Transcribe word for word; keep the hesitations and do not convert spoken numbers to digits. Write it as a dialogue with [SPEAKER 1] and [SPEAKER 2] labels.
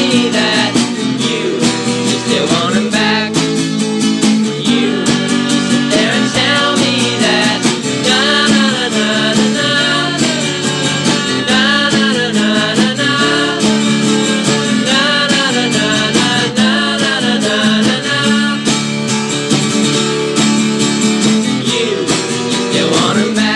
[SPEAKER 1] me that you, you still want him back. You, you sit there and tell me that na na na na na na na na na na na na na na na na na na. You, you still want him back.